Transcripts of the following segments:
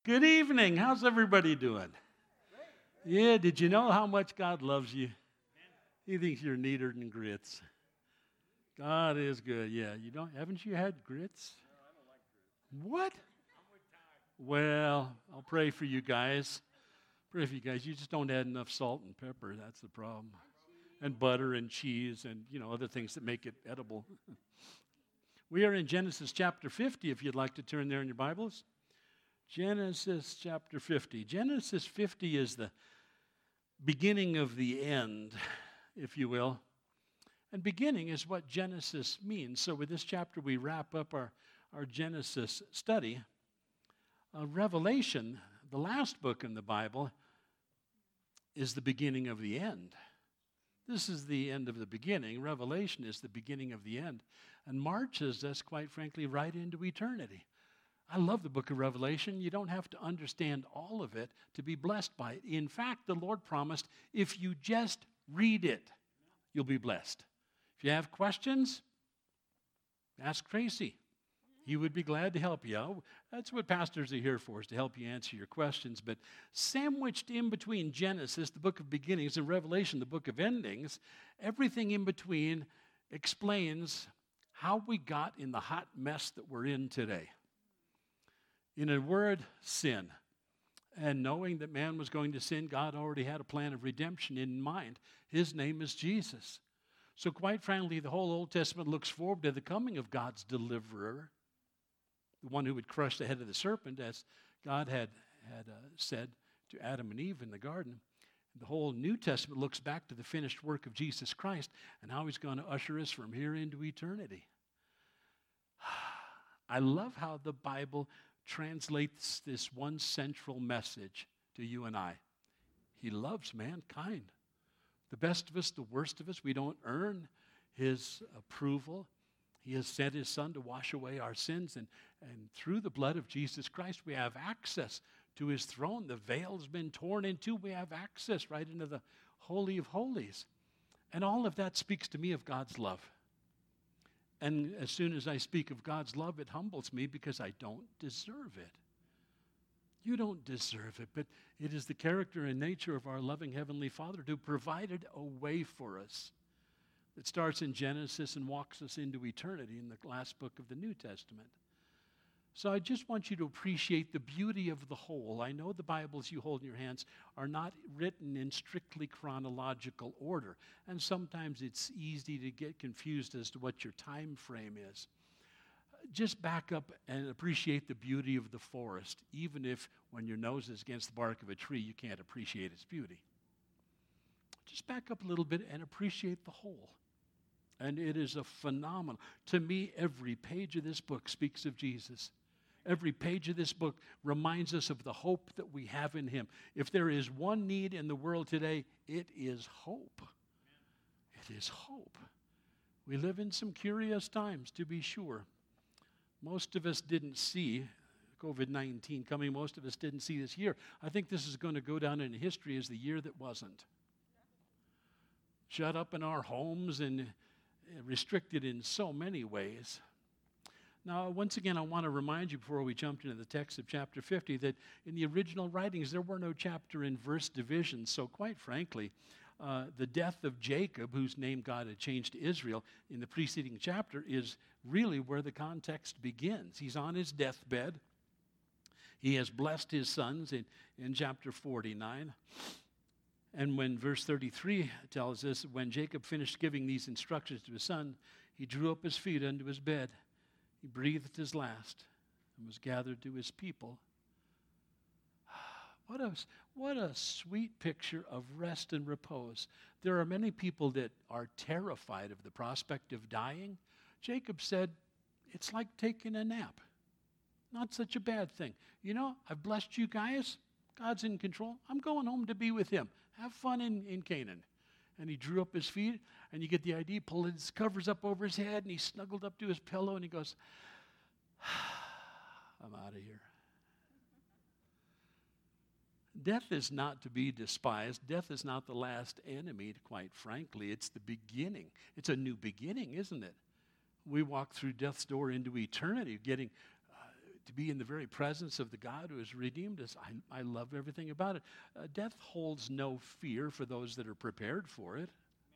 Good evening. How's everybody doing? Yeah, did you know how much God loves you? He thinks you're neater than grits. God is good. Yeah, haven't you had grits? What? Well, I'll pray for you guys. Pray for you guys. You just don't add enough salt and pepper. That's the problem. And butter and cheese and, other things that make it edible. We are in Genesis chapter 50, if you'd like to turn there in your Bibles. Genesis chapter 50. Genesis 50 is the beginning of the end, if you will. And beginning is what Genesis means. So with this chapter, we wrap up our Genesis study. Revelation, the last book in the Bible, is the beginning of the end. This is the end of the beginning. Revelation is the beginning of the end. And marches us, quite frankly, right into eternity. I love the book of Revelation. You don't have to understand all of it to be blessed by it. In fact, the Lord promised, if you just read it, you'll be blessed. If you have questions, ask Tracy. He would be glad to help you out. That's what pastors are here for, is to help you answer your questions. But sandwiched in between Genesis, the book of beginnings, and Revelation, the book of endings, everything in between explains how we got in the hot mess that we're in today. In a word, sin. And knowing that man was going to sin, God already had a plan of redemption in mind. His name is Jesus. So quite frankly, the whole Old Testament looks forward to the coming of God's deliverer, the one who would crush the head of the serpent, as God had said to Adam and Eve in the garden. The whole New Testament looks back to the finished work of Jesus Christ and how he's going to usher us from here into eternity. I love how the Bible translates this one central message to you and I. He loves mankind. The best of us, the worst of us, we don't earn his approval. He has sent his son to wash away our sins, and through the blood of Jesus Christ, we have access to his throne. The veil has been torn in two. We have access right into the Holy of Holies. And all of that speaks to me of God's love. And as soon as I speak of God's love, it humbles me because I don't deserve it. You don't deserve it, but it is the character and nature of our loving Heavenly Father who provided a way for us that starts in Genesis and walks us into eternity in the last book of the New Testament. So I just want you to appreciate the beauty of the whole. I know the Bibles you hold in your hands are not written in strictly chronological order, and sometimes it's easy to get confused as to what your time frame is. Just back up and appreciate the beauty of the forest, even if when your nose is against the bark of a tree, you can't appreciate its beauty. Just back up a little bit and appreciate the whole. And it is a phenomenal. To me, every page of this book speaks of Jesus. Every page of this book reminds us of the hope that we have in him. If there is one need in the world today, it is hope. It is hope. We live in some curious times, to be sure. Most of us didn't see COVID-19 coming. Most of us didn't see this year. I think this is going to go down in history as the year that wasn't. Shut up in our homes and restricted in so many ways. Now, once again, I want to remind you before we jump into the text of chapter 50 that in the original writings, there were no chapter and verse divisions. So quite frankly, the death of Jacob, whose name God had changed to Israel in the preceding chapter, is really where the context begins. He's on his deathbed. He has blessed his sons in chapter 49. And when verse 33 tells us, when Jacob finished giving these instructions to his son, he drew up his feet unto his bed. He breathed his last and was gathered to his people. What a sweet picture of rest and repose. There are many people that are terrified of the prospect of dying. Jacob said, it's like taking a nap. Not such a bad thing. I've blessed you guys. God's in control. I'm going home to be with him. Have fun in Canaan. And he drew up his feet, and you get the idea. He pulled his covers up over his head, and he snuggled up to his pillow, and he goes, I'm out of here. Death is not to be despised. Death is not the last enemy, quite frankly. It's the beginning. It's a new beginning, isn't it? We walk through death's door into eternity, getting to be in the very presence of the God who has redeemed us. I love everything about it. Death holds no fear for those that are prepared for it.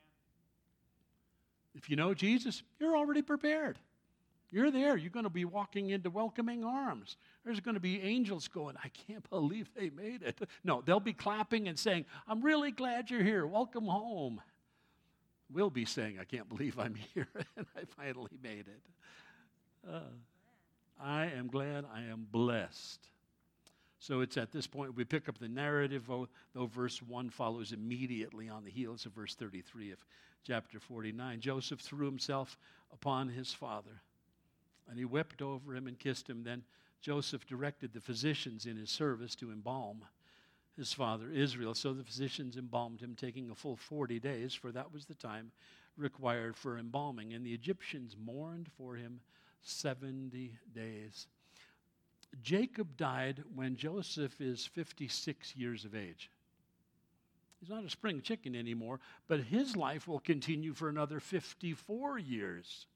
If you know Jesus, you're already prepared. You're there. You're going to be walking into welcoming arms. There's going to be angels going, I can't believe they made it. No, they'll be clapping and saying, I'm really glad you're here. Welcome home. We'll be saying, I can't believe I'm here and I finally made it. I am glad, I am blessed. So it's at this point we pick up the narrative, though verse 1 follows immediately on the heels of verse 33 of chapter 49. Joseph threw himself upon his father, and he wept over him and kissed him. Then Joseph directed the physicians in his service to embalm his father Israel. So the physicians embalmed him, taking a full 40 days, for that was the time required for embalming. And the Egyptians mourned for him 70 days. Jacob died when Joseph is 56 years of age. He's not a spring chicken anymore, but his life will continue for another 54 years.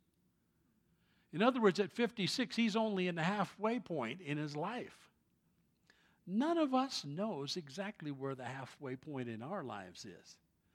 In other words, at 56, he's only in the halfway point in his life. None of us knows exactly where the halfway point in our lives is.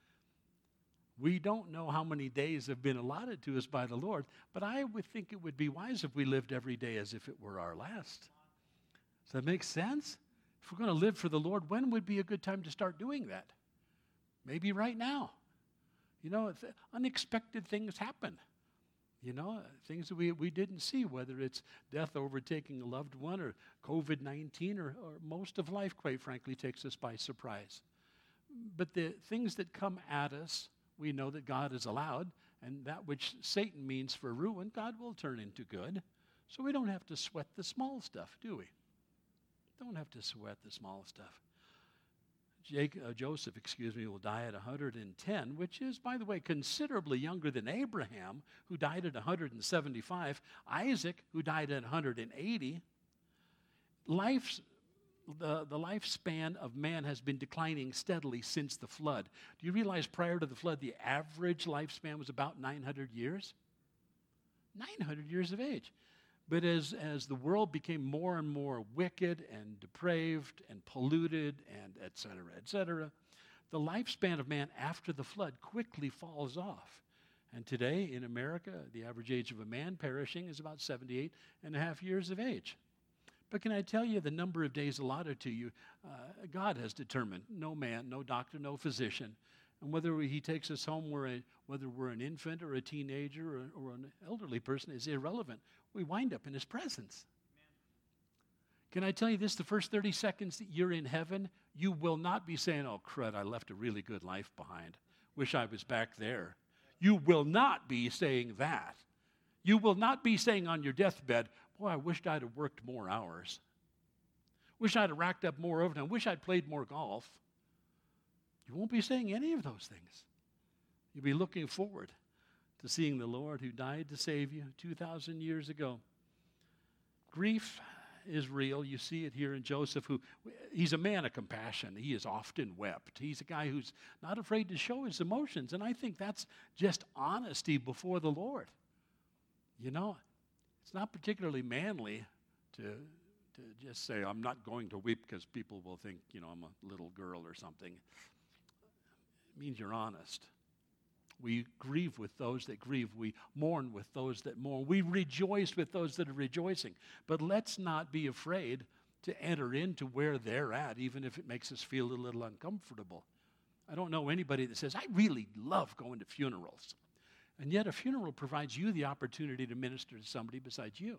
We don't know how many days have been allotted to us by the Lord, but I would think it would be wise if we lived every day as if it were our last. Does that make sense? If we're going to live for the Lord, when would be a good time to start doing that? Maybe right now. You know, unexpected things happen. You know, things that we didn't see, whether it's death overtaking a loved one or COVID-19 or most of life, quite frankly, takes us by surprise. But the things that come at us, we know that God has allowed, and that which Satan means for ruin, God will turn into good. So we don't have to sweat the small stuff, do we? Don't have to sweat the small stuff. Joseph, will die at 110, which is, by the way, considerably younger than Abraham, who died at 175, Isaac, who died at 180. The lifespan of man has been declining steadily since the flood. Do you realize prior to the flood, the average lifespan was about 900 years? 900 years of age. But as the world became more and more wicked and depraved and polluted and et cetera, the lifespan of man after the flood quickly falls off. And today in America, the average age of a man perishing is about 78 and a half years of age. But can I tell you the number of days allotted to you, God has determined. No man, no doctor, no physician. And whether he takes us home, whether we're an infant or a teenager or an elderly person is irrelevant. We wind up in his presence. Amen. Can I tell you this? The first 30 seconds that you're in heaven, you will not be saying, oh, crud, I left a really good life behind. Wish I was back there. You will not be saying that. You will not be saying on your deathbed, boy, I wished I'd have worked more hours. Wish I'd have racked up more overtime. Wish I'd played more golf. You won't be saying any of those things. You'll be looking forward to seeing the Lord who died to save you 2,000 years ago. Grief is real. You see it here in Joseph, he's a man of compassion. He has often wept. He's a guy who's not afraid to show his emotions, and I think that's just honesty before the Lord. You know, it's not particularly manly to just say, I'm not going to weep because people will think, you know, I'm a little girl or something. It means you're honest. We grieve with those that grieve. We mourn with those that mourn. We rejoice with those that are rejoicing. But let's not be afraid to enter into where they're at, even if it makes us feel a little uncomfortable. I don't know anybody that says, I really love going to funerals. And yet a funeral provides you the opportunity to minister to somebody besides you.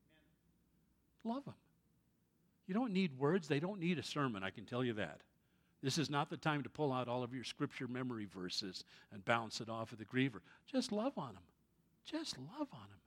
Amen. Love them. You don't need words. They don't need a sermon, I can tell you that. This is not the time to pull out all of your scripture memory verses and bounce it off of the griever. Just love on them. Just love on them.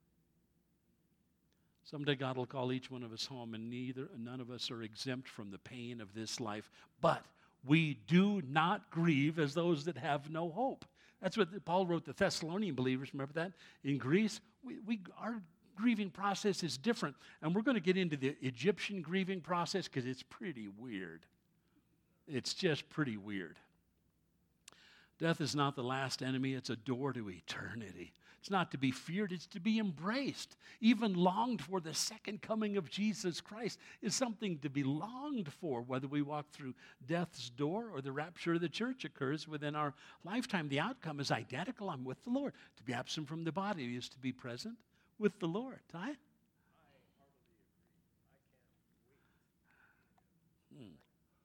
Someday God will call each one of us home, and none of us are exempt from the pain of this life. But we do not grieve as those that have no hope. That's what Paul wrote the Thessalonian believers. Remember that? In Greece, our grieving process is different. And we're going to get into the Egyptian grieving process because it's pretty weird. It's just pretty weird. Death is not the last enemy. It's a door to eternity. It's not to be feared, it's to be embraced. Even longed for. The second coming of Jesus Christ is something to be longed for, whether we walk through death's door or the rapture of the church occurs within our lifetime. The outcome is identical. I'm with the Lord. To be absent from the body is to be present with the Lord. Ty? Hmm.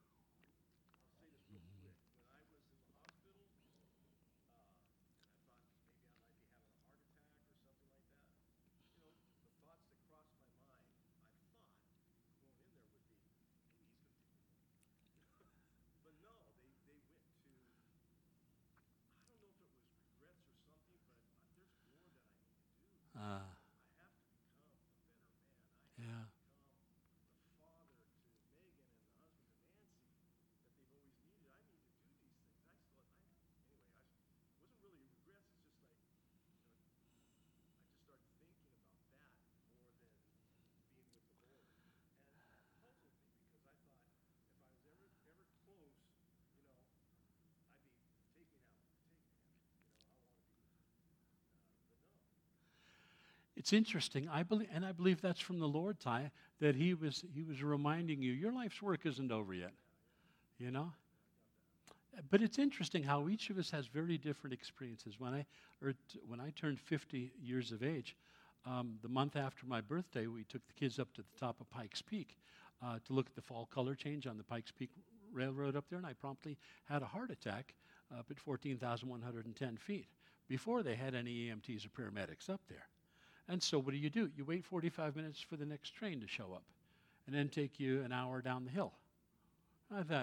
Uh, yeah. It's interesting. I believe that's from the Lord, Ty, that He was reminding you your life's work isn't over yet. You know. But it's interesting how each of us has very different experiences. When I turned 50 years of age, the month after my birthday, we took the kids up to the top of Pikes Peak to look at the fall color change on the Pikes Peak Railroad up there, and I promptly had a heart attack up at 14,110 feet before they had any EMTs or paramedics up there. And so what do? You wait 45 minutes for the next train to show up and then take you an hour down the hill. I thought,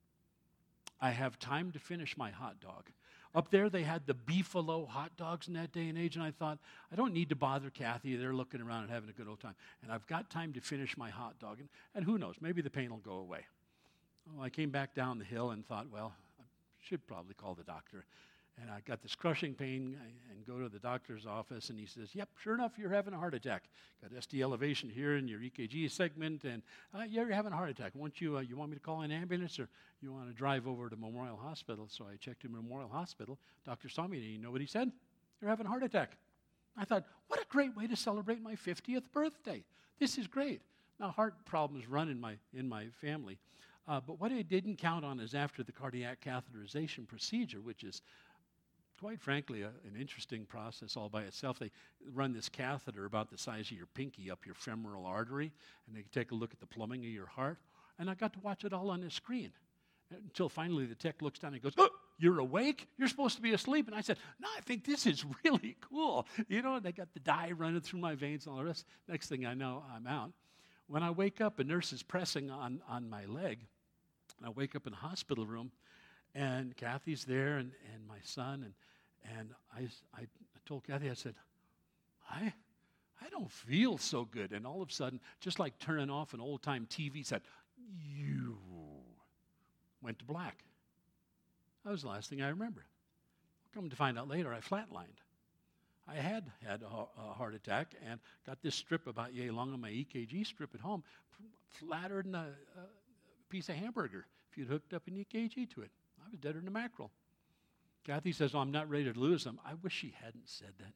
I have time to finish my hot dog. Up there, they had the beefalo hot dogs in that day and age, and I thought, I don't need to bother Kathy. They're looking around and having a good old time. And I've got time to finish my hot dog. And who knows, maybe the pain will go away. Well, I came back down the hill and thought, well, I should probably call the doctor. And I got this crushing pain and go to the doctor's office, and he says, yep, sure enough, you're having a heart attack. Got ST elevation here in your EKG segment, and yeah, you're having a heart attack. You want me to call an ambulance, or you want to drive over to Memorial Hospital? So I checked into Memorial Hospital. Doctor saw me, and you know what he said? You're having a heart attack. I thought, what a great way to celebrate my 50th birthday. This is great. Now, heart problems run in my family. But what I didn't count on is after the cardiac catheterization procedure, which is quite frankly, an interesting process all by itself. They run this catheter about the size of your pinky up your femoral artery, and they take a look at the plumbing of your heart. And I got to watch it all on the screen until finally the tech looks down and goes, oh, you're awake? You're supposed to be asleep. And I said, no, I think this is really cool. You know, and they got the dye running through my veins and all the rest. Next thing I know, I'm out. When I wake up, a nurse is pressing on my leg. And I wake up in the hospital room, and Kathy's there, and my son, and I told Kathy, I said, I don't feel so good. And all of a sudden, just like turning off an old-time TV, said, you went to black. That was the last thing I remember. Come to find out later, I flatlined. I had a heart attack and got this strip about yay long on my EKG strip at home, flatter than a piece of hamburger if you'd hooked up an EKG to it. I was deader than a mackerel. Kathy says, oh, I'm not ready to lose them. I wish she hadn't said that.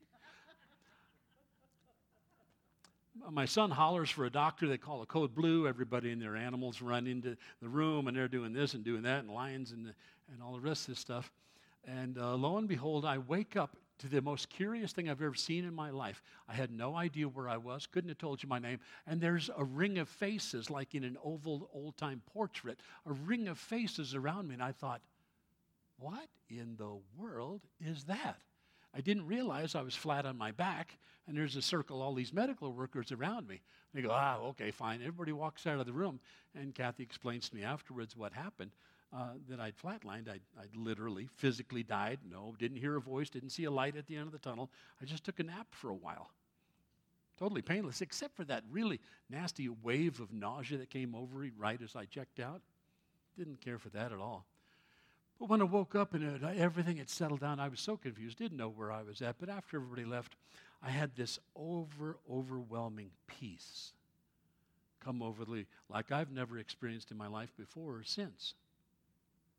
My son hollers for a doctor. They call a code blue. Everybody and their animals run into the room, and they're doing this and doing that, and lions and all the rest of this stuff. And lo and behold, I wake up to the most curious thing I've ever seen in my life. I had no idea where I was, couldn't have told you my name. And there's a ring of faces, like in an oval old-time portrait, a ring of faces around me. And I thought, what in the world is that? I didn't realize I was flat on my back, and there's a circle, all these medical workers around me. They go, okay, fine. Everybody walks out of the room, and Kathy explains to me afterwards what happened, that I'd flatlined. I'd literally, physically died. No, didn't hear a voice, didn't see a light at the end of the tunnel. I just took a nap for a while. Totally painless, except for that really nasty wave of nausea that came over me right as I checked out. Didn't care for that at all. But when I woke up and everything had settled down, I was so confused, didn't know where I was at. But after everybody left, I had this overwhelming peace come over me like I've never experienced in my life before or since.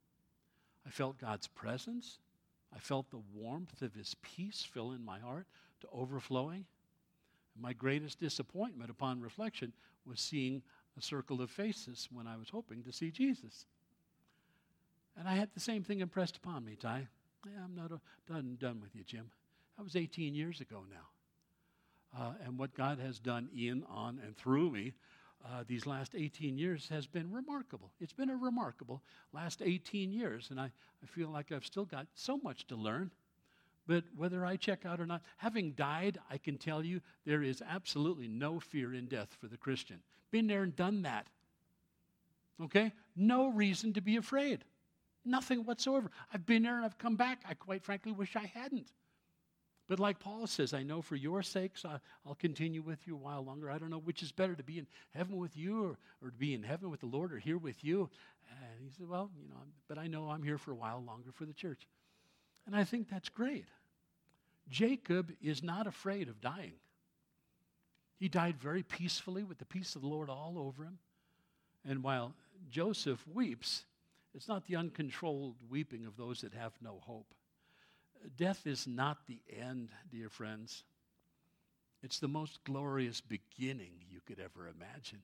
I felt God's presence. I felt the warmth of His peace fill in my heart. to overflowing. My greatest disappointment upon reflection was seeing a circle of faces when I was hoping to see Jesus. And I had the same thing impressed upon me, Ty. Yeah, I'm not done with you, Jim. That was 18 years ago now. And what God has done in, on, and through me these last 18 years has been remarkable. It's been a remarkable last 18 years, and I feel like I've still got so much to learn. But whether I check out or not, having died, I can tell you there is absolutely no fear in death for the Christian. Been there and done that. Okay? No reason to be afraid. Nothing whatsoever. I've been there and I've come back. I quite frankly wish I hadn't. But like Paul says, I know for your sakes I'll continue with you a while longer. I don't know which is better, to be in heaven with you or to be in heaven with the Lord or here with you. And he said, well, but I know I'm here for a while longer for the church. And I think that's great. Jacob is not afraid of dying. He died very peacefully with the peace of the Lord all over him. And while Joseph weeps, it's not the uncontrolled weeping of those that have no hope. Death is not the end, dear friends. It's the most glorious beginning you could ever imagine.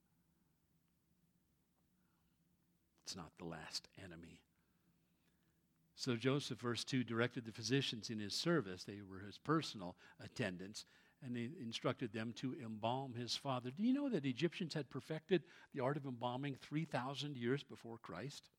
It's not the last enemy. So Joseph, verse 2, directed the physicians in his service, they were his personal attendants, and he instructed them to embalm his father. Do you know that Egyptians had perfected the art of embalming 3,000 years before Christ?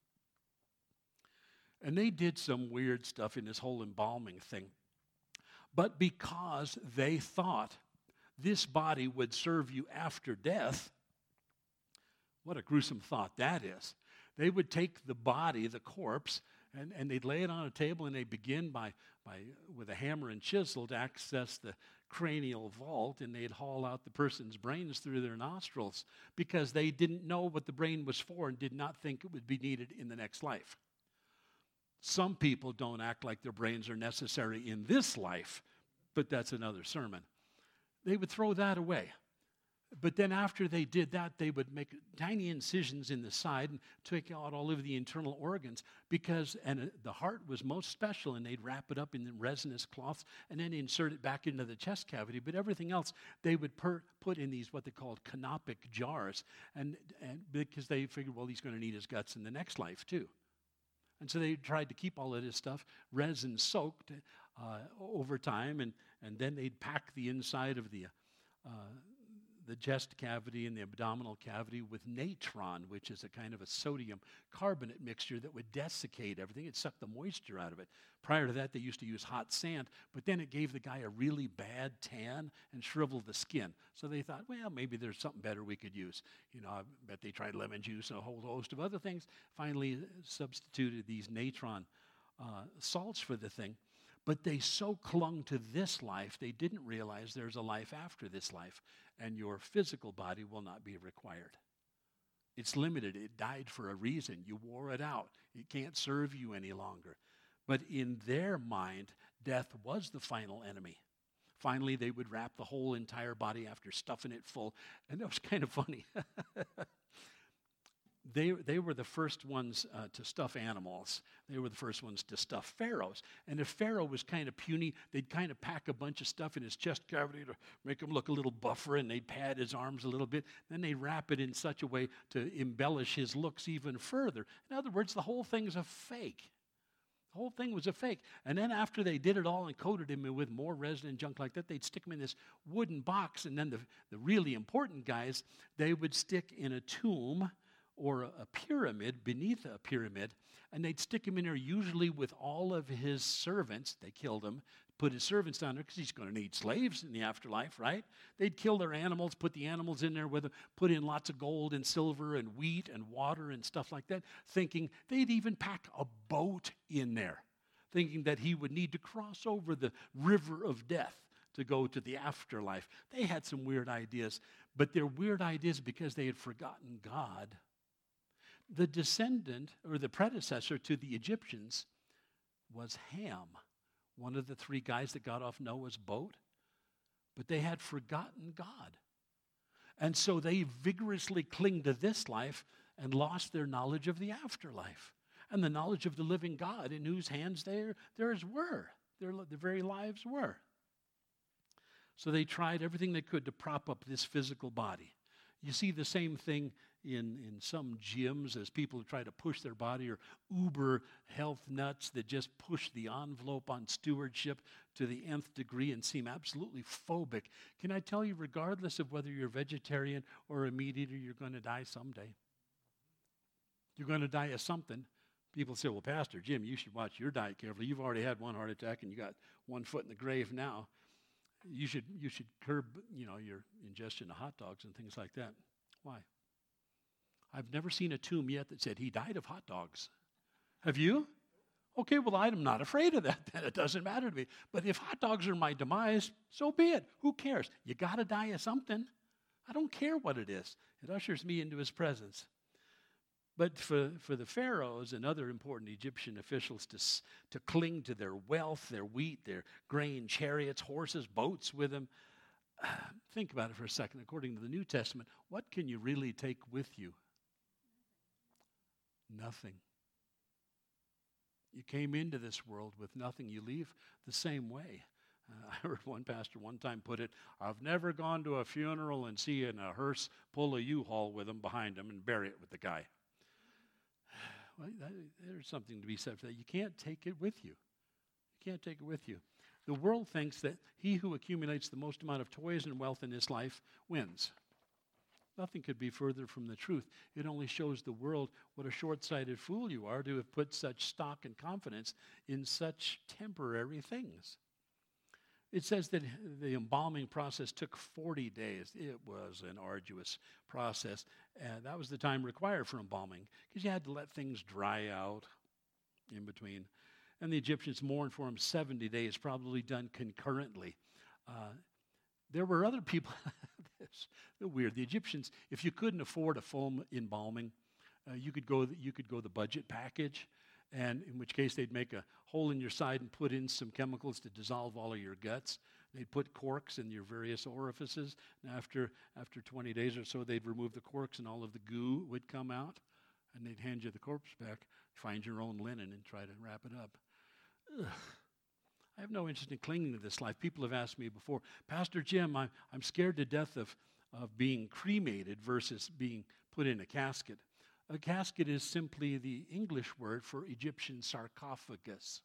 And they did some weird stuff in this whole embalming thing. But because they thought this body would serve you after death, what a gruesome thought that is. They would take the body, the corpse, and they'd lay it on a table, and they'd begin by with a hammer and chisel to access the cranial vault, and they'd haul out the person's brains through their nostrils because they didn't know what the brain was for and did not think it would be needed in the next life. Some people don't act like their brains are necessary in this life, but that's another sermon. They would throw that away. But then after they did that, they would make tiny incisions in the side and take out all of the internal organs and the heart was most special, and they'd wrap it up in the resinous cloths and then insert it back into the chest cavity. But everything else they would put in these what they called canopic jars, and because they figured, well, he's going to need his guts in the next life too. And so they tried to keep all of this stuff resin soaked over time, and then they'd pack the inside of the chest cavity and the abdominal cavity with natron, which is a kind of a sodium carbonate mixture that would desiccate everything. It'd suck the moisture out of it. Prior to that, they used to use hot sand, but then it gave the guy a really bad tan and shriveled the skin. So they thought, well, maybe there's something better we could use. I bet they tried lemon juice and a whole host of other things. Finally substituted these natron salts for the thing. But they so clung to this life, they didn't realize there's a life after this life, and your physical body will not be required. It's limited. It died for a reason. You wore it out. It can't serve you any longer. But in their mind, death was the final enemy. Finally, they would wrap the whole entire body after stuffing it full, and that was kind of funny. They were the first ones to stuff animals. They were the first ones to stuff pharaohs. And if Pharaoh was kind of puny, they'd kind of pack a bunch of stuff in his chest cavity to make him look a little buffer, and they'd pad his arms a little bit. Then they'd wrap it in such a way to embellish his looks even further. In other words, the whole thing's a fake. The whole thing was a fake. And then after they did it all and coated him with more resin and junk like that, they'd stick him in this wooden box. And then the really important guys, they would stick in a tomb or a pyramid, beneath a pyramid, and they'd stick him in there usually with all of his servants. They killed him, put his servants down there because he's going to need slaves in the afterlife, right? They'd kill their animals, put the animals in there with them, put in lots of gold and silver and wheat and water and stuff like that, thinking they'd even pack a boat in there, thinking that he would need to cross over the river of death to go to the afterlife. They had some weird ideas, but they're weird ideas because they had forgotten God. The descendant, or the predecessor to the Egyptians, was Ham, one of the three guys that got off Noah's boat. But they had forgotten God. And so they vigorously cling to this life and lost their knowledge of the afterlife and the knowledge of the living God in whose hands theirs were, their very lives were. So they tried everything they could to prop up this physical body. You see the same thing in some gyms as people try to push their body, or uber health nuts that just push the envelope on stewardship to the nth degree and seem absolutely phobic. Can I tell you, regardless of whether you're a vegetarian or a meat eater, you're going to die someday. You're going to die of something. People say, well, Pastor Jim, you should watch your diet carefully. You've already had one heart attack and you got one foot in the grave now. You should curb, your ingestion of hot dogs and things like that. Why? I've never seen a tomb yet that said he died of hot dogs. Have you? Okay, well, I'm not afraid of that then. It doesn't matter to me. But if hot dogs are my demise, so be it. Who cares? You got to die of something. I don't care what it is. It ushers me into his presence. But for the pharaohs and other important Egyptian officials to cling to their wealth, their wheat, their grain, chariots, horses, boats with them, think about it for a second. According to the New Testament, what can you really take with you? Nothing. You came into this world with nothing. You leave the same way. I heard one pastor one time put it, I've never gone to a funeral and seen a hearse pull a U-Haul with them behind them and bury it with the guy. Well, there's something to be said for that. You can't take it with you. You can't take it with you. The world thinks that he who accumulates the most amount of toys and wealth in his life wins. Nothing could be further from the truth. It only shows the world what a short-sighted fool you are to have put such stock and confidence in such temporary things. It says that the embalming process took 40 days. It was an arduous process. And that was the time required for embalming because you had to let things dry out in between. And the Egyptians mourned for him 70 days, probably done concurrently. There were other people. It's weird. The Egyptians, if you couldn't afford a full embalming, you could go the budget package. And in which case they'd make a hole in your side and put in some chemicals to dissolve all of your guts. They'd put corks in your various orifices. And after 20 days or so, they'd remove the corks and all of the goo would come out. And they'd hand you the corpse back, find your own linen, and try to wrap it up. Ugh. I have no interest in clinging to this life. People have asked me before, Pastor Jim, I'm scared to death of being cremated versus being put in a casket. A casket is simply the English word for Egyptian sarcophagus.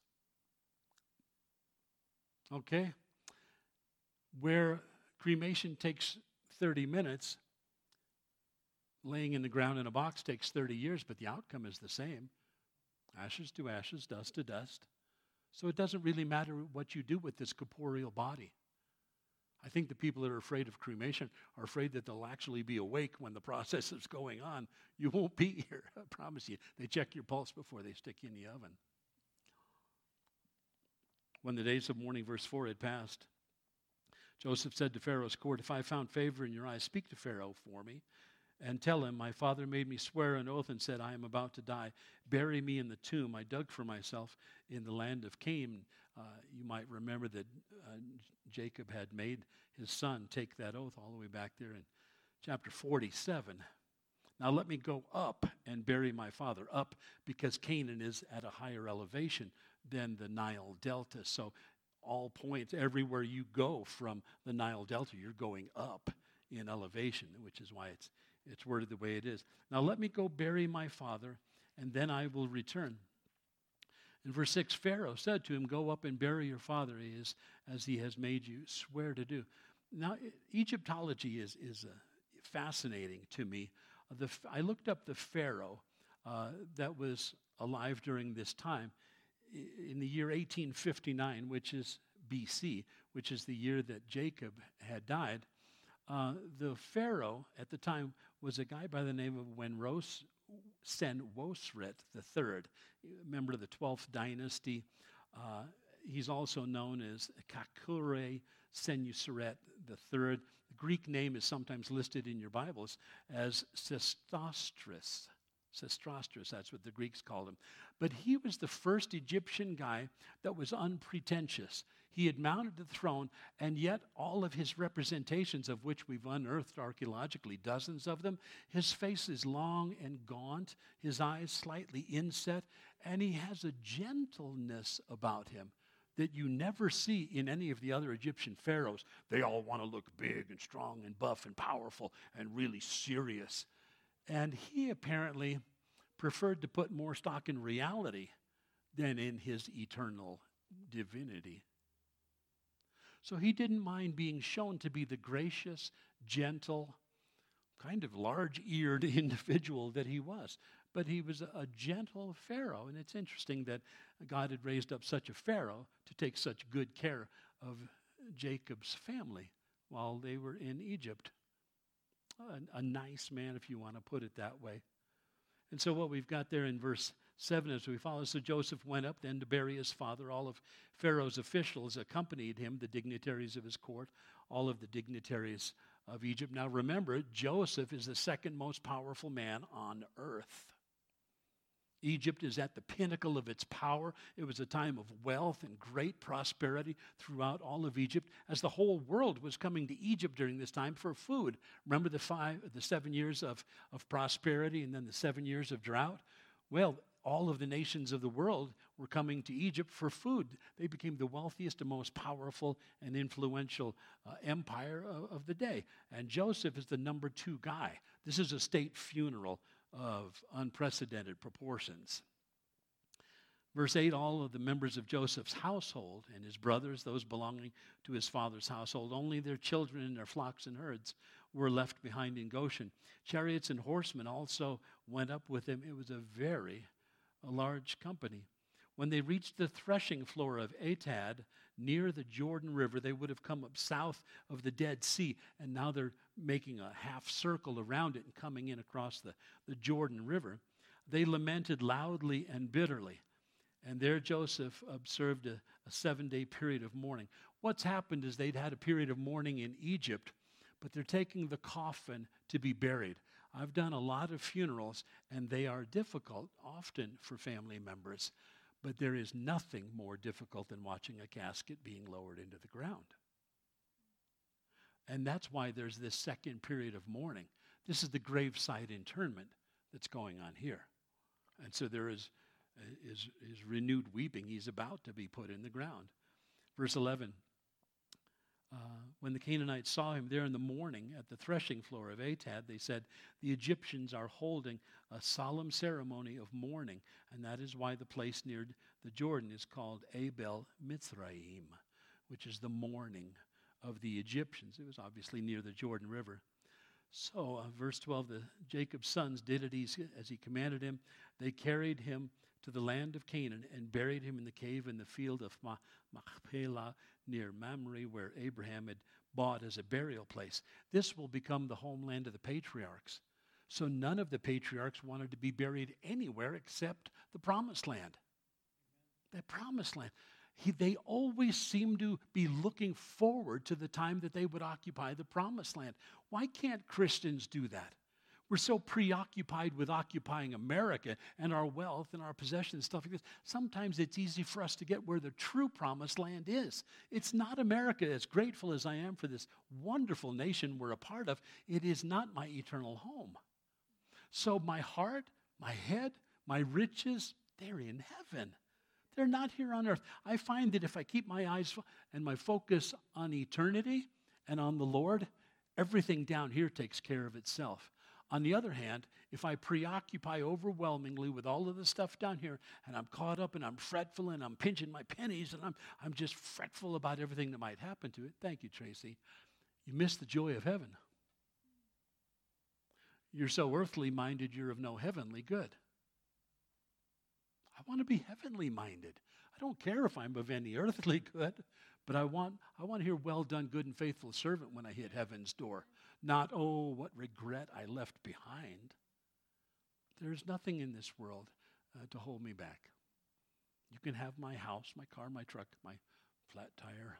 Okay? Where cremation takes 30 minutes, laying in the ground in a box takes 30 years, but the outcome is the same. Ashes to ashes, dust to dust. So it doesn't really matter what you do with this corporeal body. I think the people that are afraid of cremation are afraid that they'll actually be awake when the process is going on. You won't be here, I promise you. They check your pulse before they stick you in the oven. When the days of mourning, verse 4, had passed, Joseph said to Pharaoh's court, if I found favor in your eyes, speak to Pharaoh for me and tell him, my father made me swear an oath and said, I am about to die. Bury me in the tomb I dug for myself in the land of Canaan. You might remember that Jacob had made his son take that oath all the way back there in chapter 47. Now let me go up and bury my father. Up because Canaan is at a higher elevation than the Nile Delta. So all points, everywhere you go from the Nile Delta, you're going up in elevation, which is why it's worded the way it is. Now let me go bury my father, and then I will return. In verse 6, Pharaoh said to him, go up and bury your father as he has made you swear to do. Now, Egyptology is fascinating to me. I looked up the Pharaoh that was alive during this time in the year 1859, which is BC, which is the year that Jacob had died. The Pharaoh at the time was a guy by the name of Senwosret III, member of the 12th dynasty. He's also known as Kakure Senusret III. The Greek name is sometimes listed in your Bibles as Sesostris. Sesostris, that's what the Greeks called him. But he was the first Egyptian guy that was unpretentious. He had mounted the throne, and yet all of his representations, of which we've unearthed archaeologically dozens of them, his face is long and gaunt, his eyes slightly inset, and he has a gentleness about him that you never see in any of the other Egyptian pharaohs. They all want to look big and strong and buff and powerful and really serious. And he apparently preferred to put more stock in reality than in his eternal divinity. So he didn't mind being shown to be the gracious, gentle, kind of large-eared individual that he was. But he was a gentle Pharaoh, and it's interesting that God had raised up such a Pharaoh to take such good care of Jacob's family while they were in Egypt. A nice man, if you want to put it that way. And so what we've got there in verse 7 as we follow, so Joseph went up then to bury his father. All of Pharaoh's officials accompanied him, the dignitaries of his court, all of the dignitaries of Egypt. Now remember, Joseph is the second most powerful man on earth. Egypt is at the pinnacle of its power. It was a time of wealth and great prosperity throughout all of Egypt, as the whole world was coming to Egypt during this time for food. Remember the 7 years of prosperity and then the 7 years of drought? Well, all of the nations of the world were coming to Egypt for food. They became the wealthiest and most powerful and influential empire of the day. And Joseph is the number 2 guy. This is a state funeral of unprecedented proportions. Verse 8, all of the members of Joseph's household and his brothers, those belonging to his father's household, only their children and their flocks and herds were left behind in Goshen. Chariots and horsemen also went up with him. It was a large company. When they reached the threshing floor of Atad near the Jordan River, they would have come up south of the Dead Sea, and now they're making a half circle around it and coming in across the Jordan River. They lamented loudly and bitterly, and there Joseph observed a 7-day period of mourning. What's happened is they'd had a period of mourning in Egypt, but they're taking the coffin to be buried. I've done a lot of funerals, and they are difficult often for family members. But there is nothing more difficult than watching a casket being lowered into the ground. And that's why there's this second period of mourning. This is the graveside interment that's going on here. And so there is renewed weeping. He's about to be put in the ground. Verse 11, when the Canaanites saw him there in the morning at the threshing floor of Atad, they said, the Egyptians are holding a solemn ceremony of mourning, and that is why the place near the Jordan is called Abel Mitzrayim, which is the mourning of the Egyptians. It was obviously near the Jordan River. So, verse 12, Jacob's sons did it as he commanded him. They carried him to the land of Canaan and buried him in the cave in the field of Machpelah near Mamre, where Abraham had bought as a burial place. This will become the homeland of the patriarchs. So none of the patriarchs wanted to be buried anywhere except the promised land. The promised land. They always seem to be looking forward to the time that they would occupy the promised land. Why can't Christians do that? We're so preoccupied with occupying America and our wealth and our possessions and stuff like this. Sometimes it's easy for us to get where the true promised land is. It's not America. As grateful as I am for this wonderful nation we're a part of, it is not my eternal home. So my heart, my head, my riches, they're in heaven. They're not here on earth. I find that if I keep my eyes and my focus on eternity and on the Lord, everything down here takes care of itself. On the other hand, if I preoccupy overwhelmingly with all of the stuff down here, and I'm caught up and I'm fretful and I'm pinching my pennies and I'm just fretful about everything that might happen to it, thank you, Tracy, you miss the joy of heaven. You're so earthly minded, you're of no heavenly good. I want to be heavenly minded. I don't care if I'm of any earthly good, but I want to hear, well done, good and faithful servant, when I hit heaven's door. Not, oh, what regret I left behind. There's nothing in this world to hold me back. You can have my house, my car, my truck, my flat tire.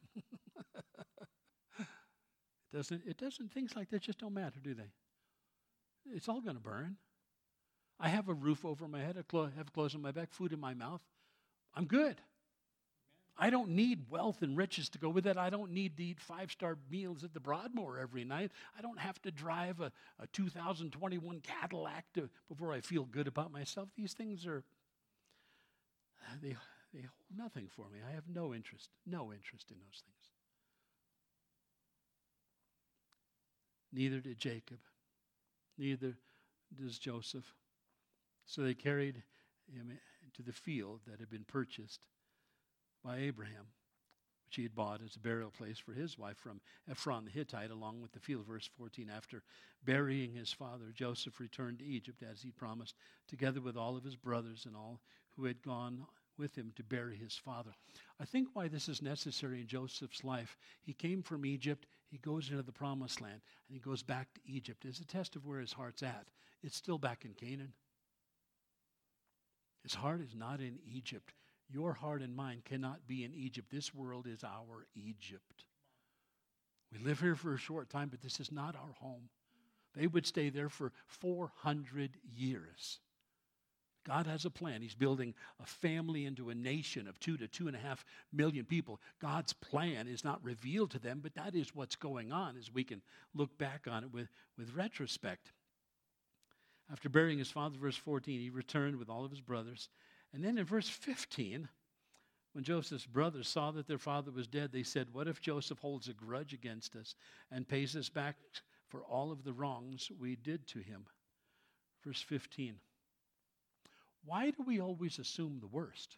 It doesn't, things like that just don't matter, do they? It's all going to burn. I have a roof over my head, I have clothes on my back, food in my mouth. I'm good. I don't need wealth and riches to go with it. I don't need to eat 5-star meals at the Broadmoor every night. I don't have to drive a 2021 Cadillac before I feel good about myself. These things They hold nothing for me. I have no interest in those things. Neither did Jacob. Neither does Joseph. So they carried him to the field that had been purchased by Abraham, which he had bought as a burial place for his wife from Ephron the Hittite, along with the field. Verse 14, after burying his father, Joseph returned to Egypt as he promised, together with all of his brothers and all who had gone with him to bury his father. I think why this is necessary in Joseph's life, he came from Egypt, he goes into the promised land, and he goes back to Egypt. It's a test of where his heart's at. It's still back in Canaan. His heart is not in Egypt. Your heart and mine cannot be in Egypt. This world is our Egypt. We live here for a short time, but this is not our home. They would stay there for 400 years. God has a plan. He's building a family into a nation of 2 to 2.5 million people. God's plan is not revealed to them, but that is what's going on as we can look back on it with retrospect. After burying his father, verse 14, he returned with all of his brothers. And then in verse 15, when Joseph's brothers saw that their father was dead, they said, what if Joseph holds a grudge against us and pays us back for all of the wrongs we did to him? Verse 15. Why do we always assume the worst?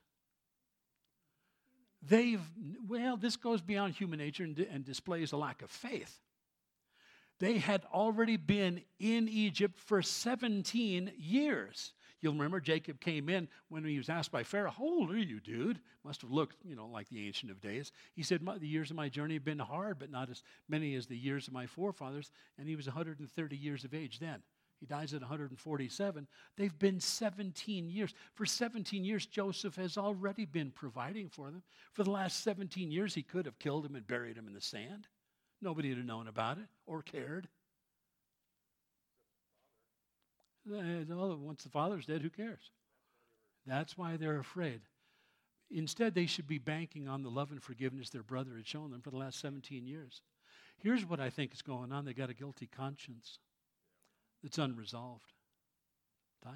This goes beyond human nature and displays a lack of faith. They had already been in Egypt for 17 years. You'll remember Jacob came in when he was asked by Pharaoh, how old are you, dude? Must have looked, like the Ancient of Days. He said, the years of my journey have been hard, but not as many as the years of my forefathers. And he was 130 years of age then. He dies at 147. They've been 17 years. For 17 years, Joseph has already been providing for them. For the last 17 years, he could have killed him and buried him in the sand. Nobody would have known about it or cared. Once the father's dead, who cares? That's why they're afraid. Instead, they should be banking on the love and forgiveness their brother had shown them for the last 17 years. Here's what I think is going on. They got a guilty conscience that's unresolved. Ty?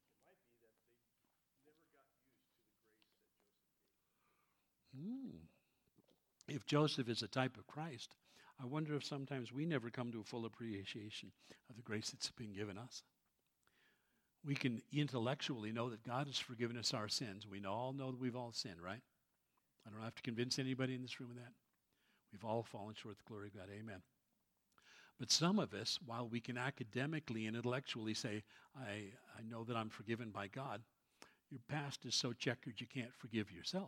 If Joseph is a type of Christ, I wonder if sometimes we never come to a full appreciation of the grace that's been given us. We can intellectually know that God has forgiven us our sins. We all know that we've all sinned, right? I don't have to convince anybody in this room of that. We've all fallen short of the glory of God. Amen. But some of us, while we can academically and intellectually say, I know that I'm forgiven by God, your past is so checkered you can't forgive yourself.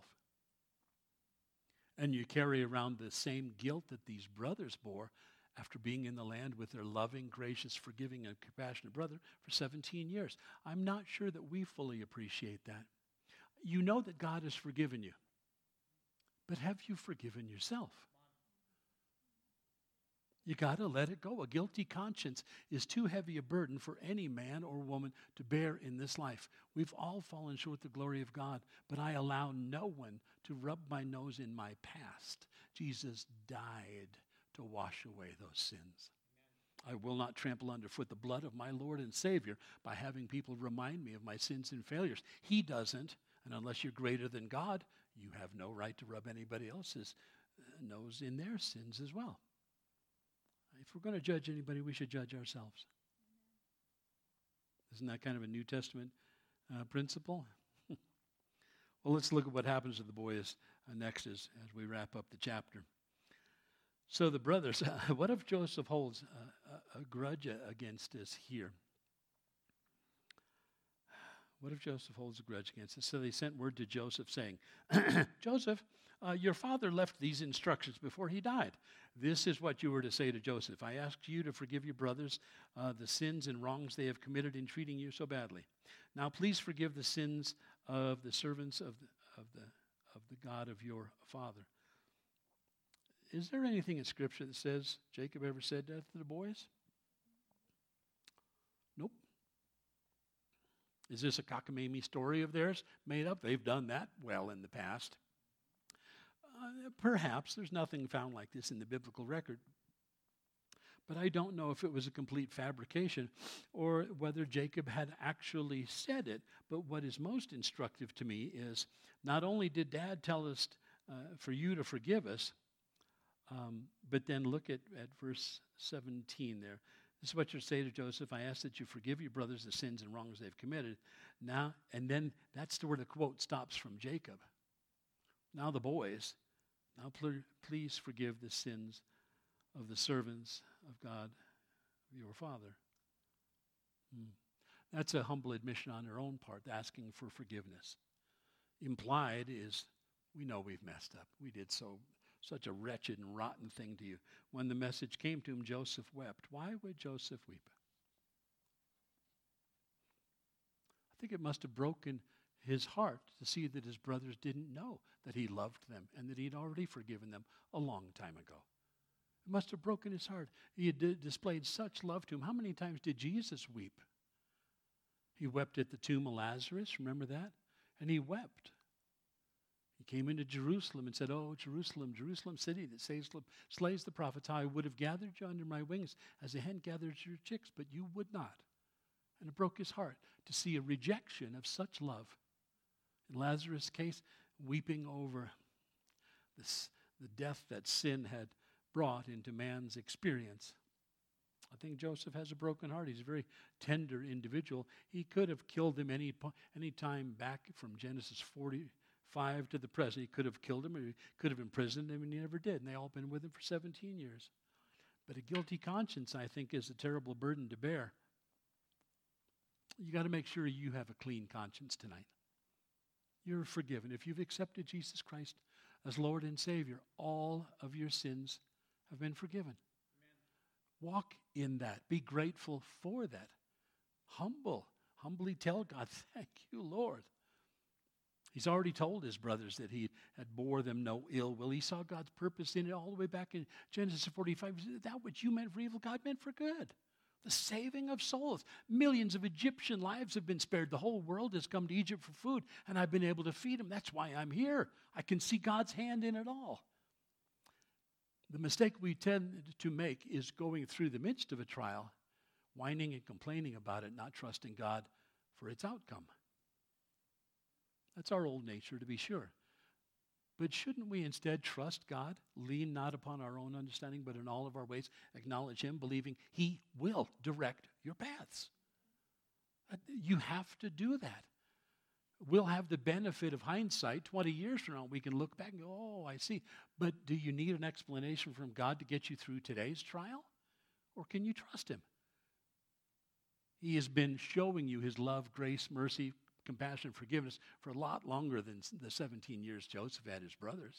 And you carry around the same guilt that these brothers bore after being in the land with their loving, gracious, forgiving, and compassionate brother for 17 years. I'm not sure that we fully appreciate that. You know that God has forgiven you. But have you forgiven yourself? You got to let it go. A guilty conscience is too heavy a burden for any man or woman to bear in this life. We've all fallen short of the glory of God, but I allow no one to rub my nose in my past. Jesus died to wash away those sins. I will not trample underfoot the blood of my Lord and Savior by having people remind me of my sins and failures. He doesn't, and unless you're greater than God, you have no right to rub anybody else's nose in their sins as well. If we're going to judge anybody, we should judge ourselves. Isn't that kind of a New Testament principle? Well, let's look at what happens to the boys next as we wrap up the chapter. So the brothers, what if Joseph holds a grudge against us here? What if Joseph holds a grudge against us? So they sent word to Joseph saying, Joseph, your father left these instructions before he died. This is what you were to say to Joseph. I ask you to forgive your brothers the sins and wrongs they have committed in treating you so badly. Now please forgive the sins of the servants of the God of your father. Is there anything in Scripture that says Jacob ever said that to the boys? Nope. Is this a cockamamie story of theirs made up? They've done that well in the past. Perhaps there's nothing found like this in the biblical record. But I don't know if it was a complete fabrication or whether Jacob had actually said it. But what is most instructive to me is not only did Dad tell us for you to forgive us, but then look at verse 17 there. This is what you say to Joseph: I ask that you forgive your brothers the sins and wrongs they've committed. Now, and then that's where the quote stops from Jacob. Now the boys, now please forgive the sins of the servants of God, your father. That's a humble admission on their own part, asking for forgiveness. Implied is, we know we've messed up. We did such a wretched and rotten thing to you. When the message came to him, Joseph wept. Why would Joseph weep? I think it must have broken his heart to see that his brothers didn't know that he loved them and that he'd already forgiven them a long time ago. It must have broken his heart. He had displayed such love to him. How many times did Jesus weep? He wept at the tomb of Lazarus, remember that? And he wept. He came into Jerusalem and said, oh, Jerusalem, Jerusalem, city that slays the prophets, how I would have gathered you under my wings as a hen gathers her chicks, but you would not. And it broke his heart to see a rejection of such love. In Lazarus' case, weeping over the death that sin had brought into man's experience. I think Joseph has a broken heart. He's a very tender individual. He could have killed him any time back from Genesis 45 to the present. He could have killed him, or he could have imprisoned him, and he never did. And they all been with him for 17 years. But a guilty conscience, I think, is a terrible burden to bear. You got to make sure you have a clean conscience tonight. You're forgiven. If you've accepted Jesus Christ as Lord and Savior, all of your sins have been forgiven. Amen. Walk in that. Be grateful for that. Humbly tell God, thank you, Lord. He's already told his brothers that he had bore them no ill will. He saw God's purpose in it all the way back in Genesis 45. He said, that which you meant for evil, God meant for good. The saving of souls. Millions of Egyptian lives have been spared. The whole world has come to Egypt for food, and I've been able to feed them. That's why I'm here. I can see God's hand in it all. The mistake we tend to make is going through the midst of a trial, whining and complaining about it, not trusting God for its outcome. That's our old nature, to be sure. But shouldn't we instead trust God, lean not upon our own understanding, but in all of our ways acknowledge him, believing he will direct your paths? You have to do that. We'll have the benefit of hindsight. 20 years from now, we can look back and go, oh, I see. But do you need an explanation from God to get you through today's trial? Or can you trust him? He has been showing you his love, grace, mercy, compassion, forgiveness for a lot longer than the 17 years Joseph had his brothers.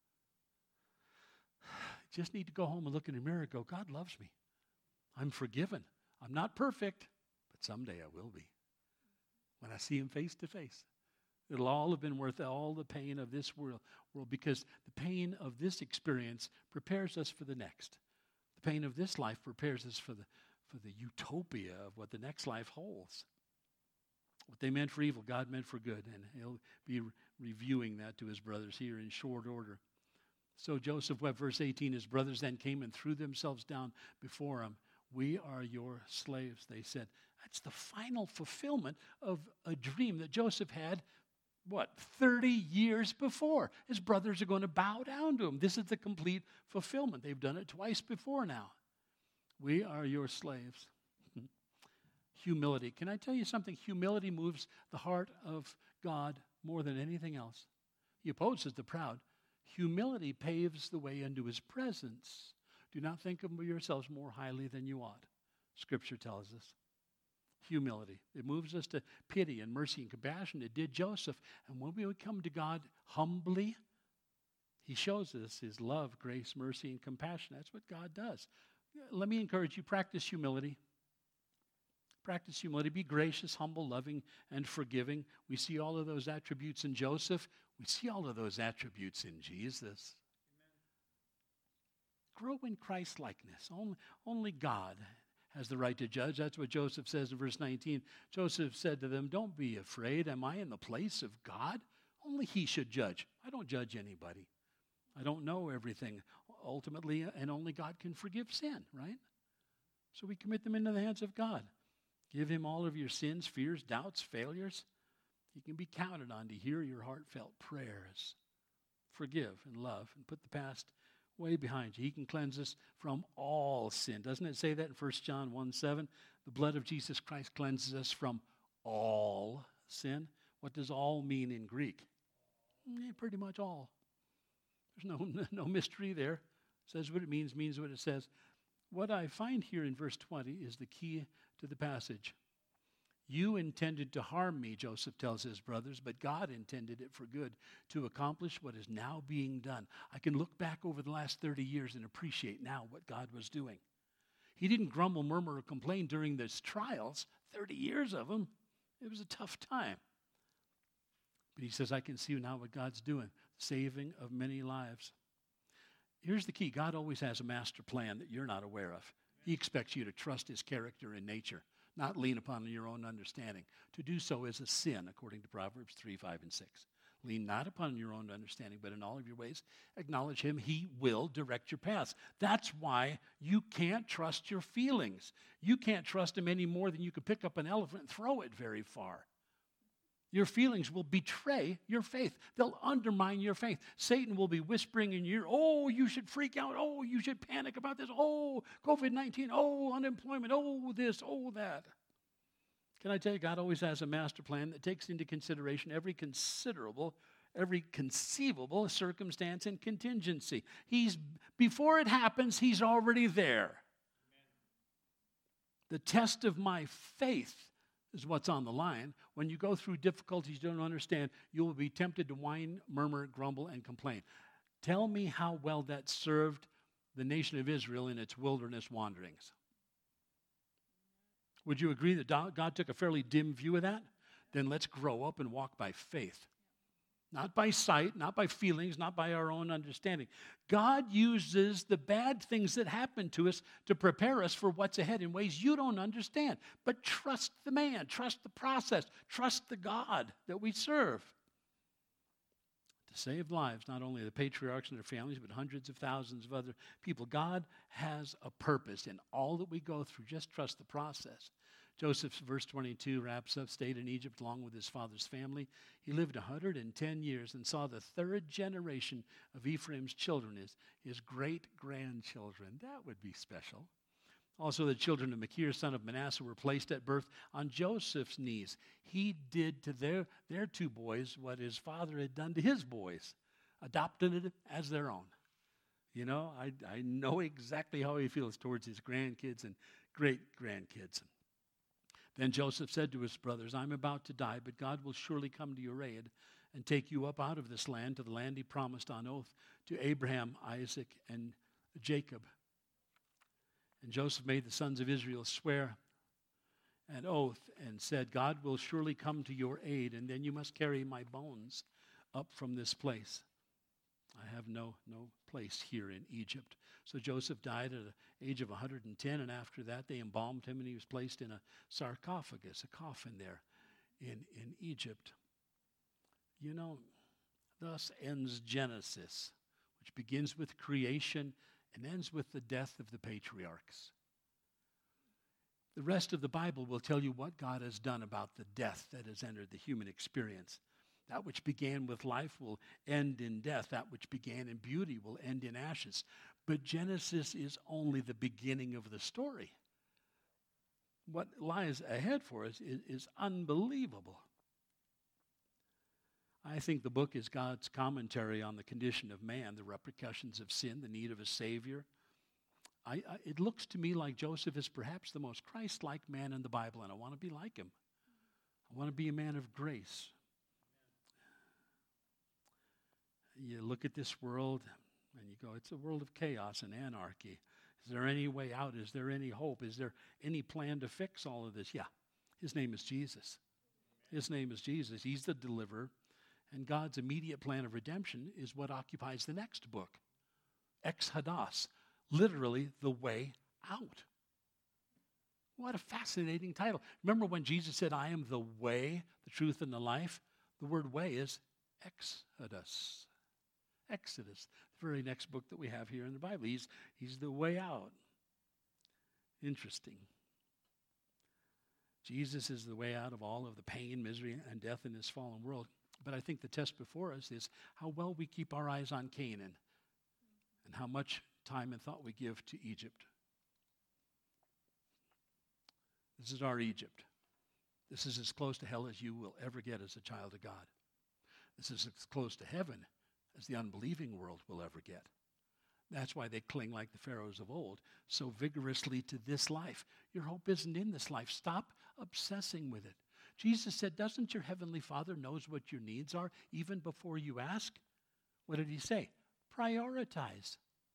Just need to go home and look in the mirror and go, God loves me. I'm forgiven. I'm not perfect, but someday I will be. When I see him face to face, it'll all have been worth all the pain of this world, because the pain of this experience prepares us for the next. The pain of this life prepares us for the utopia of what the next life holds. What they meant for evil, God meant for good. And he'll be reviewing that to his brothers here in short order. So Joseph wept, verse 18, his brothers then came and threw themselves down before him. We are your slaves, they said. That's the final fulfillment of a dream that Joseph had, 30 years before. His brothers are going to bow down to him. This is the complete fulfillment. They've done it twice before now. We are your slaves. Humility. Can I tell you something? Humility moves the heart of God more than anything else. He opposes the proud. Humility paves the way into his presence. Do not think of yourselves more highly than you ought. Scripture tells us. Humility. It moves us to pity and mercy and compassion. It did Joseph. And when we come to God humbly, he shows us his love, grace, mercy, and compassion. That's what God does. Let me encourage you, practice humility. Practice humility. Be gracious, humble, loving, and forgiving. We see all of those attributes in Joseph. We see all of those attributes in Jesus. Amen. Grow in Christ-likeness. Only God has the right to judge. That's what Joseph says in verse 19. Joseph said to them, don't be afraid. Am I in the place of God? Only he should judge. I don't judge anybody. I don't know everything ultimately, and only God can forgive sin, right? So we commit them into the hands of God. Give him all of your sins, fears, doubts, failures. He can be counted on to hear your heartfelt prayers. Forgive and love and put the past way behind you. He can cleanse us from all sin. Doesn't it say that in 1 John 1:7? The blood of Jesus Christ cleanses us from all sin. What does all mean in Greek? Pretty much all. There's no mystery there. It says what it means what it says. What I find here in verse 20 is the key to the passage. You intended to harm me, Joseph tells his brothers, but God intended it for good, to accomplish what is now being done. I can look back over the last 30 years and appreciate now what God was doing. He didn't grumble, murmur, or complain during those trials, 30 years of them. It was a tough time. But he says, I can see now what God's doing, saving of many lives. Here's the key. God always has a master plan that you're not aware of. He expects you to trust his character and nature, not lean upon your own understanding. To do so is a sin, according to Proverbs 3, 5, and 6. Lean not upon your own understanding, but in all of your ways acknowledge him. He will direct your paths. That's why you can't trust your feelings. You can't trust him any more than you could pick up an elephant and throw it very far. Your feelings will betray your faith. They'll undermine your faith. Satan will be whispering in your ear, oh, you should freak out. Oh, you should panic about this. Oh, COVID-19. Oh, unemployment. Oh, this. Oh, that. Can I tell you, God always has a master plan that takes into consideration every conceivable circumstance and contingency. Before it happens, he's already there. Amen. The test of my faith is what's on the line. When you go through difficulties you don't understand, you will be tempted to whine, murmur, grumble, and complain. Tell me how well that served the nation of Israel in its wilderness wanderings. Would you agree that God took a fairly dim view of that? Then let's grow up and walk by faith. Not by sight, not by feelings, not by our own understanding. God uses the bad things that happen to us to prepare us for what's ahead in ways you don't understand. But trust the man, trust the process, trust the God that we serve. To save lives, not only the patriarchs and their families, but hundreds of thousands of other people. God has a purpose in all that we go through. Just trust the process. Joseph's verse 22 wraps up, stayed in Egypt along with his father's family. He lived 110 years and saw the third generation of Ephraim's children, his great-grandchildren. That would be special. Also, the children of Machir, son of Manasseh, were placed at birth on Joseph's knees. He did to their two boys what his father had done to his boys, adopted it as their own. You know, I know exactly how he feels towards his grandkids and great-grandkids. Then Joseph said to his brothers, I'm about to die, but God will surely come to your aid and take you up out of this land to the land he promised on oath to Abraham, Isaac, and Jacob. And Joseph made the sons of Israel swear an oath and said, God will surely come to your aid, and then you must carry my bones up from this place. I have no place here in Egypt. So Joseph died at the age of 110, and after that they embalmed him, and he was placed in a sarcophagus, a coffin there in Egypt. You know, thus ends Genesis, which begins with creation and ends with the death of the patriarchs. The rest of the Bible will tell you what God has done about the death that has entered the human experience. That which began with life will end in death. That which began in beauty will end in ashes. But Genesis is only the beginning of the story. What lies ahead for us is unbelievable. I think the book is God's commentary on the condition of man, the repercussions of sin, the need of a Savior. It looks to me like Joseph is perhaps the most Christ-like man in the Bible, and I want to be like him. I want to be a man of grace. You look at this world and you go, it's a world of chaos and anarchy. Is there any way out? Is there any hope? Is there any plan to fix all of this? Yeah, his name is Jesus. His name is Jesus. He's the deliverer. And God's immediate plan of redemption is what occupies the next book. Exodus, literally the way out. What a fascinating title. Remember when Jesus said, I am the way, the truth, and the life? The word way is Exodus. Exodus, the very next book that we have here in the Bible. He's the way out. Interesting. Jesus is the way out of all of the pain, misery, and death in this fallen world. But I think the test before us is how well we keep our eyes on Canaan and how much time and thought we give to Egypt. This is our Egypt. This is as close to hell as you will ever get as a child of God. This is as close to heaven as the unbelieving world will ever get. That's why they cling like the pharaohs of old so vigorously to this life. Your hope isn't in this life. Stop obsessing with it. Jesus said, doesn't your heavenly Father knows what your needs are even before you ask? What did he say? Prioritize.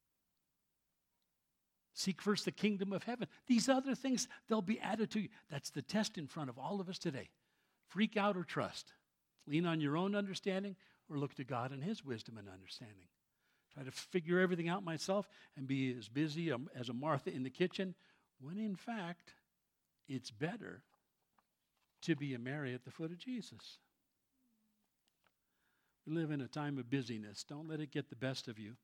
Seek first the kingdom of heaven. These other things, they'll be added to you. That's the test in front of all of us today. Freak out or trust. Lean on your own understanding or look to God and his wisdom and understanding. Try to figure everything out myself and be as busy as a Martha in the kitchen, when in fact, it's better to be a Mary at the foot of Jesus. We live in a time of busyness. Don't let it get the best of you.